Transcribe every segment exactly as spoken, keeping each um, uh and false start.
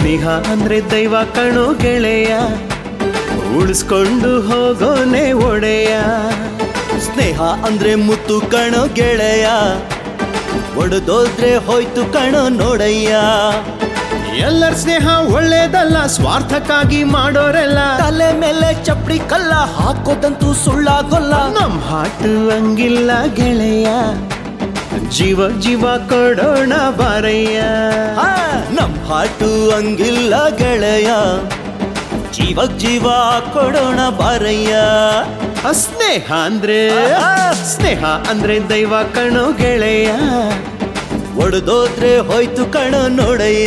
ಸ್ನೇಹ ಅಂದ್ರೆ ದೈವ ಕಣೋ ಗೆಳೆಯ, ಉಳಿಸ್ಕೊಂಡು ಹೋಗೋನೆ ಒಡೆಯ. ಸ್ನೇಹ ಅಂದ್ರೆ ಮುತ್ತು ಕಣೋ ಗೆಳೆಯ, ಒಡೆದೋದ್ರೆ ಹೋಯ್ತು ಕಣೋ ನೋಡಯ್ಯ. ಎಲ್ಲರ ಸ್ನೇಹ ಒಳ್ಳೇದಲ್ಲ, ಸ್ವಾರ್ಥಕ್ಕಾಗಿ ಮಾಡೋರೆಲ್ಲ. ತಲೆ ಮೇಲೆ ಚಪ್ಪಡಿ ಕಲ್ಲ ಹಾಕೋದಂತೂ ಸುಳ್ಳಾಗೋಲ್ಲ. ನಮ್ ಹಾಟು ಹಂಗಿಲ್ಲ ಗೆಳೆಯ, ಜೀವ ಜೀವ ಕೊಡೋಣ ಬಾರಯ್ಯ. ನಮ್ ಹಾಟು ಹಂಗಿಲ್ಲ ಗೆಳೆಯ, ಜೀವ ಜೀವ ಕೊಡೋಣ ಬಾರಯ್ಯ. ಸ್ನೇಹ ಅಂದ್ರೆ ಸ್ನೇಹ ಅಂದ್ರೆ ದೈವ ಕಣೋ ಗೆಳೆಯ, ಒಡೆದೋದ್ರೆ ಹೋಯ್ತು ಕಣೋ ನೋಡಯ್ಯ.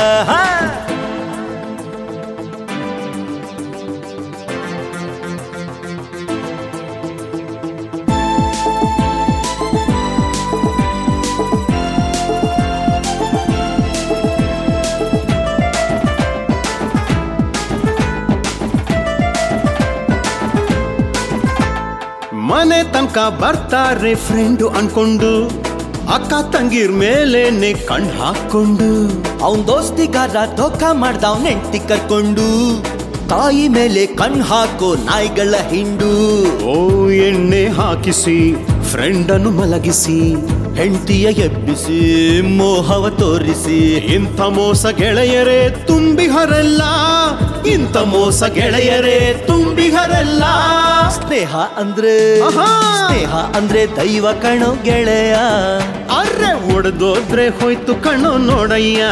ಮನೆ ತನಕ ಬರ್ತಾರೆ ಫ್ರೆಂಡು ಅನ್ಕೊಂಡು, ಅಕ್ಕ ತಂಗಿರ್ ಮೇಲೇನೆ ಕಣ್ ಹಾಕೊಂಡು. ಅವನ್ ದೋಸ್ತಿಗಾರ ಧೋಖ ಮಾಡ್ದವ್ ನೆಂಟಿ ಕರ್ಕೊಂಡು, ತಾಯಿ ಮೇಲೆ ಕಣ್ ಹಾಕೋ ನಾಯಿಗಳ ಹಿಂಡು. ಓ ಎಣ್ಣೆ ಹಾಕಿಸಿ ಫ್ರೆಂಡನ್ನು ಮಲಗಿಸಿ, ಹೆಂಡತಿಯ ಎಬ್ಬಿಸಿ ಮೋಹವ ತೋರಿಸಿ. ಇಂಥ ಮೋಸ ಗೆಳೆಯರೇ ತುಂಬಿಹರಲ್ಲ, ಇಂಥ ಮೋಸ ಗೆಳೆಯರೇ ತುಂಬಿಹರಲ್ಲ. ಸ್ನೇಹ ಅಂದ್ರೆ ಆಹಾ. ಸ್ನೇಹ ಅಂದ್ರೆ ದೈವ ಕಣೋ ಗೆಳೆಯ, ಅರ್ರೆ ಒಡೆದೋದ್ರೆ ಹೋಯ್ತು ಕಣೋ ನೋಡಯ್ಯ.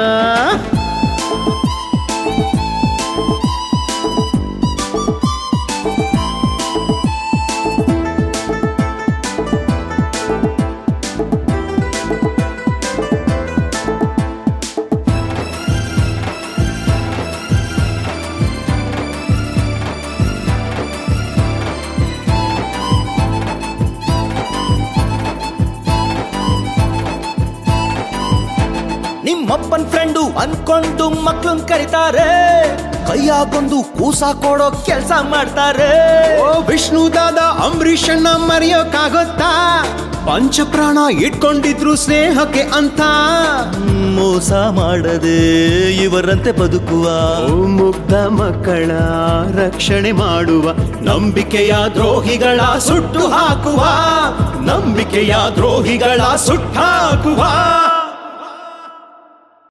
ನಿಮ್ಮಪ್ಪನ್ ಫ್ರೆಂಡು ಅನ್ಕೊಂಡು ಮಕ್ಳನ್ ಕರೀತಾರೆ, ಕೈಯಾಗೊಂದು ಕೂಸ ಕೊಡೋ ಕೆಲ್ಸ ಮಾಡ್ತಾರೆ. ಓ ವಿಷ್ಣುದಾದ ಅಂಬರೀಷನ್ನ ಮರೆಯೋಕ್ಕಾಗುತ್ತಾ, ಪಂಚಪ್ರಾಣ ಇಟ್ಕೊಂಡಿದ್ರು ಸ್ನೇಹಕ್ಕೆ ಅಂತ. ಮೋಸ ಮಾಡದೆ ಇವರಂತೆ ಬದುಕುವ, ಓ ಮುಗ್ಧ ಮಕ್ಕಳ ರಕ್ಷಣೆ ಮಾಡುವ, ನಂಬಿಕೆಯ ದ್ರೋಹಿಗಳ ಸುಟ್ಟು ಹಾಕುವ, ನಂಬಿಕೆಯ ದ್ರೋಹಿಗಳ ಸುಟ್ಟಾಕುವ.